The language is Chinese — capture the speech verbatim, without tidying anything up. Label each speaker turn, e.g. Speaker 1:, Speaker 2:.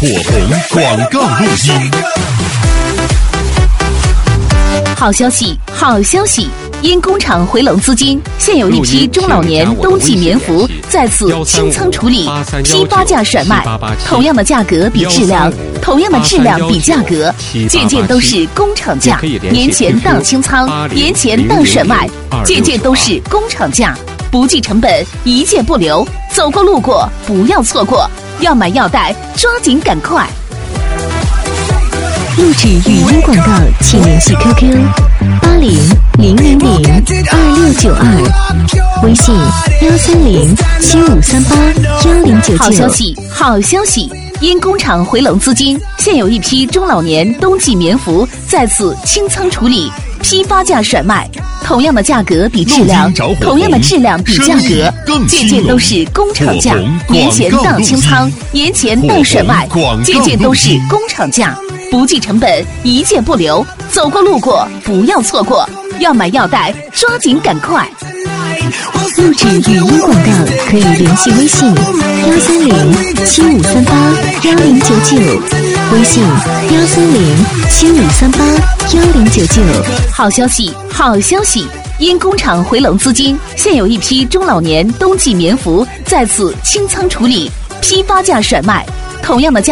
Speaker 1: 火红广告录音。
Speaker 2: 好消息，好消息！因工厂回笼资金，现有一批中老年冬季棉服再次清仓处理，批发价甩卖，同样的价格比质量，同样的质量比价格，件件都是工厂价，年前当清仓，年前当甩卖，件件都是工厂价，不计成本，一件不留，走过路过不要错过，要买要带，抓紧赶快！
Speaker 3: 录制语音广告，请联系 Q Q 八零零零零二六九二，微信幺三零七五三八幺零九九。
Speaker 2: 好消息，好消息！因工厂回笼资金，现有一批中老年冬季棉服再次清仓处理，批发价甩卖，同样的价格比质量，同样的质量比价格，件件都是工厂价，年前当清仓，年前当甩卖，件件都是工厂价。不计成本，一件不留，走过路过不要错过，要买要带，抓紧赶快！
Speaker 3: 录制语音广告可以联系微信幺三零七五三八幺零九九，微信幺三零七五三八幺零九九。
Speaker 2: 好消息，好消息！因工厂回笼资金，现有一批中老年冬季棉服再次清仓处理，批发价甩卖，同样的价